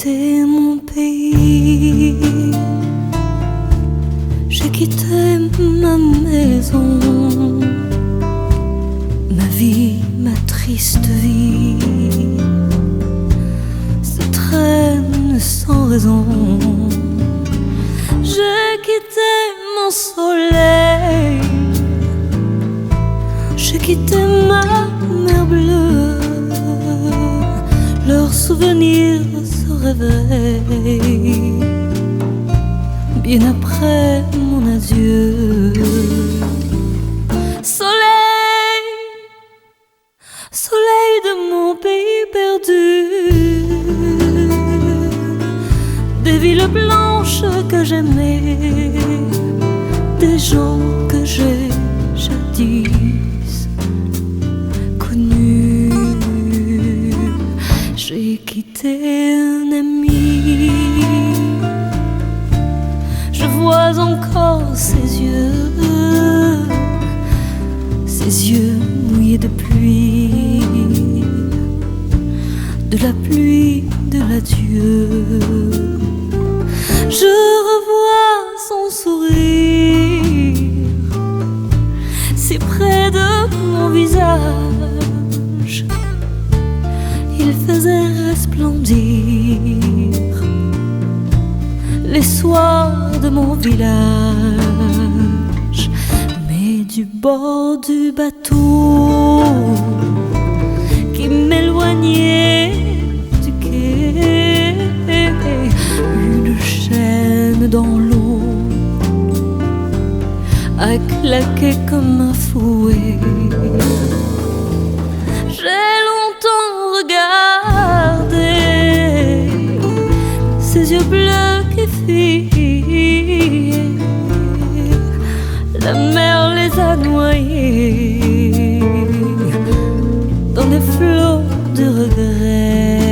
quitté mon pays, j'ai quitté ma maison, ma vie, ma triste vie se traîne sans raison. J'ai quitté mon soleil, j'ai quitté ma mer bleue, leurs souvenirs se réveillent bien après mon adieu. Soleil, soleil de mon pays perdu, des villes blanches que j'aimais, des gens que j'ai jadis connus. J'ai quitté un ami, je vois encore ses yeux mouillés de pluie, de la pluie de l'adieu. Je revois son sourire si près de mon visage, il faisait resplendir les soirs de mon village. Mais du bord du bateau qui m'éloignait du quai, une chaîne dans l'eau a claqué comme un fouet. J'ai longtemps regardé ces yeux bleus qui fuyaient, la mer les a noyés dans des flots de regrets.